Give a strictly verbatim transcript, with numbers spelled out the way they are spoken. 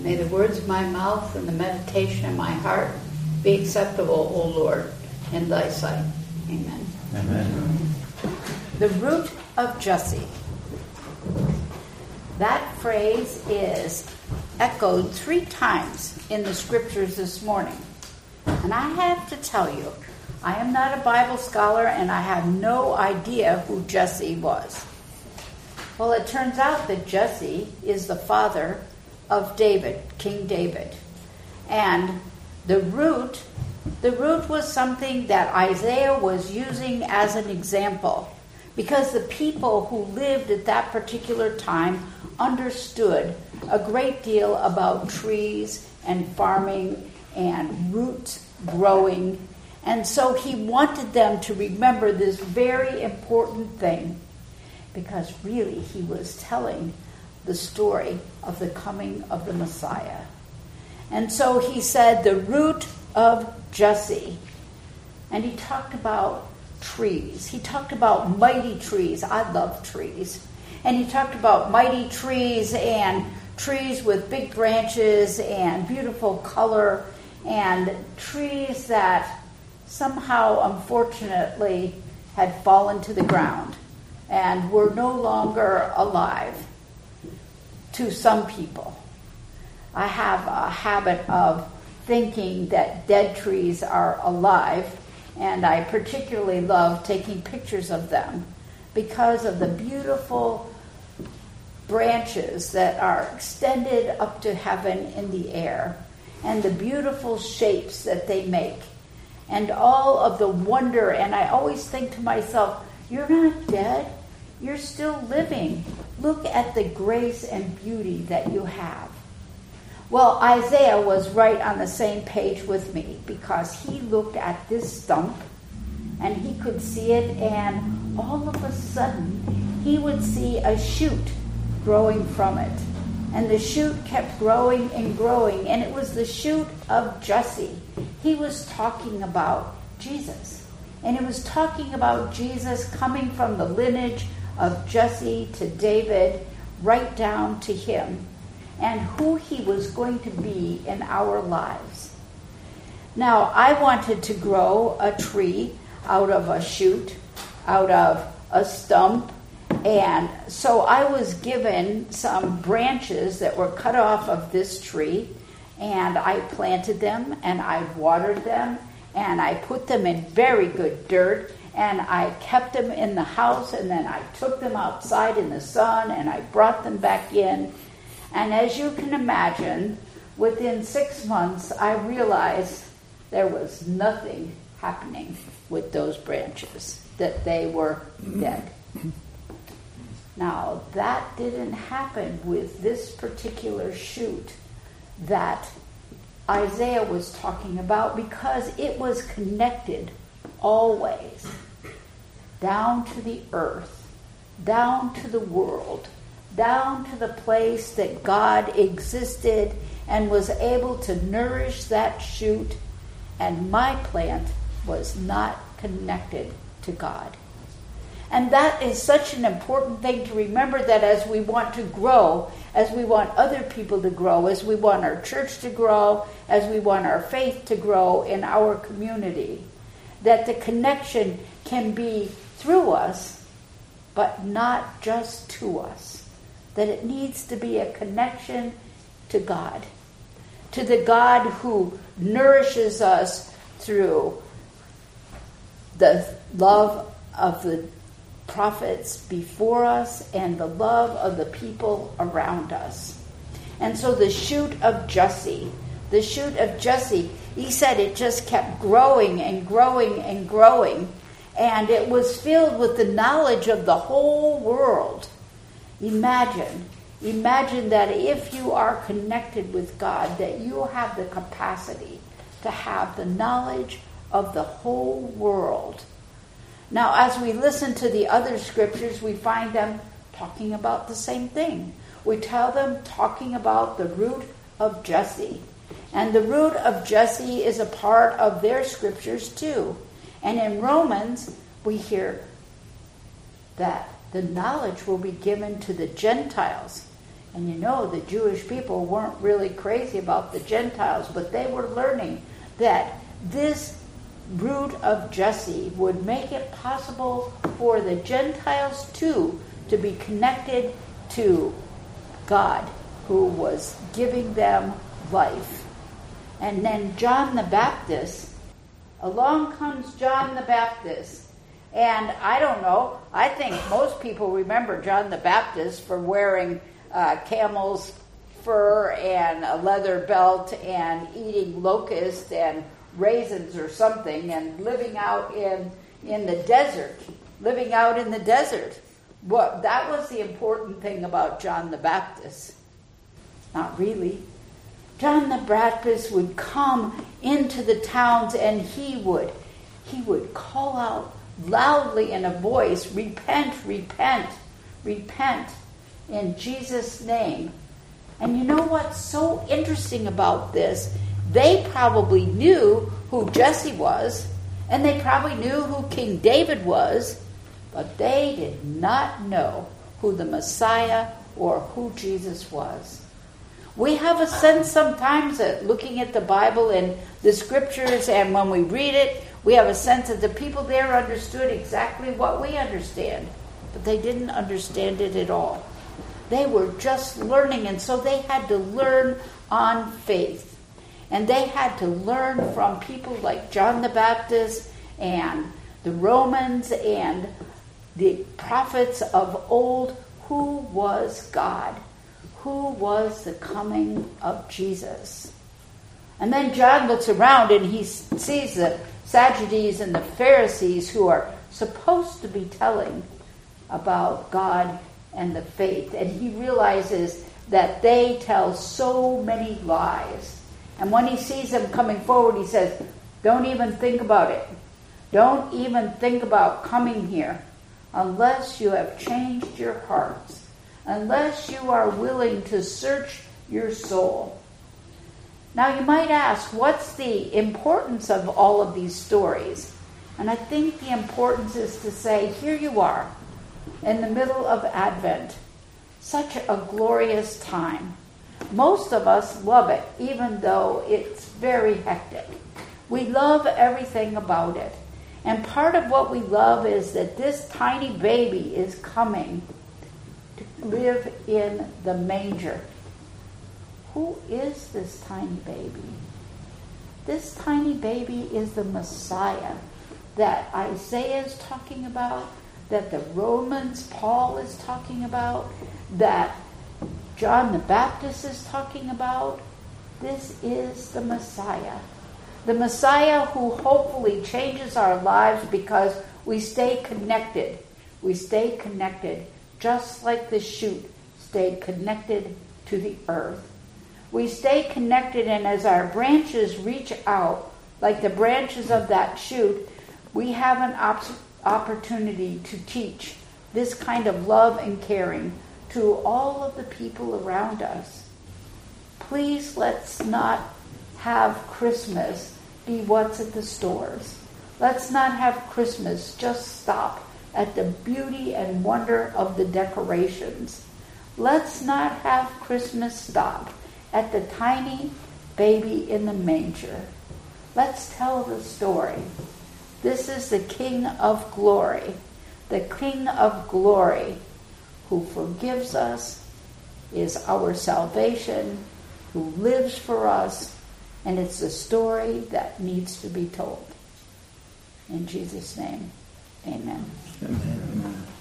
May the words of my mouth and the meditation of my heart be acceptable, O Lord, in thy sight. Amen. Amen. The root of Jesse. That phrase is echoed three times in the scriptures this morning. And I have to tell you, I am not a Bible scholar and I have no idea who Jesse was. Well, it turns out that Jesse is the father of David, King David. And the root, the root was something that Isaiah was using as an example, because the people who lived at that particular time understood a great deal about trees and farming and roots growing. And so he wanted them to remember this very important thing, because really he was telling the story of the coming of the Messiah. And so he said, the root of Jesse. And he talked about trees. He talked about mighty trees. I love trees. And he talked about mighty trees and trees with big branches and beautiful color and trees that somehow, unfortunately, had fallen to the ground and were no longer alive to some people. I have a habit of thinking that dead trees are alive, and I particularly love taking pictures of them because of the beautiful branches that are extended up to heaven in the air and the beautiful shapes that they make and all of the wonder. And I always think to myself, you're not dead, you're still living. Look at the grace and beauty that you have. Well, Isaiah was right on the same page with me, because he looked at this stump and he could see it, and all of a sudden he would see a shoot growing from it. And the shoot kept growing and growing, and it was the shoot of Jesse. He was talking about Jesus. And it was talking about Jesus coming from the lineage of Jesse to David, right down to him, and who he was going to be in our lives. Now, I wanted to grow a tree out of a shoot, out of a stump, and so I was given some branches that were cut off of this tree, and I planted them, and I watered them, and I put them in very good dirt, and I kept them in the house, and then I took them outside in the sun, and I brought them back in. And as you can imagine, within six months, I realized there was nothing happening with those branches, that they were dead. Now, that didn't happen with this particular shoot that Isaiah was talking about, because it was connected always down to the earth, down to the world, down to the place that God existed and was able to nourish that shoot, and my plant was not connected to God. And that is such an important thing to remember, that as we want to grow, as we want other people to grow, as we want our church to grow, as we want our faith to grow in our community, that the connection can be through us, but not just to us. That it needs to be a connection to God, to the God who nourishes us through the love of the prophets before us and the love of the people around us. And so the shoot of Jesse, the shoot of Jesse, he said it just kept growing and growing and growing, and it was filled with the knowledge of the whole world. Imagine, imagine that if you are connected with God, that you have the capacity to have the knowledge of the whole world. Now, as we listen to the other scriptures, we find them talking about the same thing. We tell them talking about the root of Jesse. And the root of Jesse is a part of their scriptures too. And in Romans, we hear that the knowledge will be given to the Gentiles. And you know, the Jewish people weren't really crazy about the Gentiles, but they were learning that this root of Jesse would make it possible for the Gentiles too to be connected to God, who was giving them life. And then John the Baptist, along comes John the Baptist. And I don't know, I think most people remember John the Baptist for wearing uh, camel's fur and a leather belt and eating locusts and raisins or something and living out in in the desert. Living out in the desert. What that was the important thing about John the Baptist. Not really. John the Baptist would come into the towns and he would he would call out loudly in a voice, repent, repent, repent in Jesus' name. And you know what's so interesting about this? They probably knew who Jesse was, and they probably knew who King David was, but they did not know who the Messiah or who Jesus was. We have a sense sometimes that looking at the Bible and the scriptures, and when we read it, we have a sense that the people there understood exactly what we understand, but they didn't understand it at all. They were just learning, and so they had to learn on faith. And they had to learn from people like John the Baptist and the Romans and the prophets of old, who was God, who was the coming of Jesus. And then John looks around and he sees the Sadducees and the Pharisees who are supposed to be telling about God and the faith. And he realizes that they tell so many lies. And when he sees them coming forward, he says, don't even think about it. Don't even think about coming here unless you have changed your hearts, unless you are willing to search your soul. Now you might ask, what's the importance of all of these stories? And I think the importance is to say, here you are in the middle of Advent, such a glorious time. Most of us love it, even though it's very hectic. We love everything about it. And part of what we love is that this tiny baby is coming to live in the manger. Who is this tiny baby? This tiny baby is the Messiah that Isaiah is talking about, that the Romans, Paul is talking about, that John the Baptist is talking about. This is the Messiah. The Messiah who hopefully changes our lives because we stay connected. We stay connected just like the shoot stayed connected to the earth. We stay connected, and as our branches reach out, like the branches of that shoot, we have an op- opportunity to teach this kind of love and caring to all of the people around us. Please let's not have Christmas be what's at the stores. Let's not have Christmas just stop at the beauty and wonder of the decorations. Let's not have Christmas stop at the tiny baby in the manger. Let's tell the story. This is the King of Glory, the King of Glory who forgives us, is our salvation, who lives for us, and it's a story that needs to be told. In Jesus' name, amen. Amen.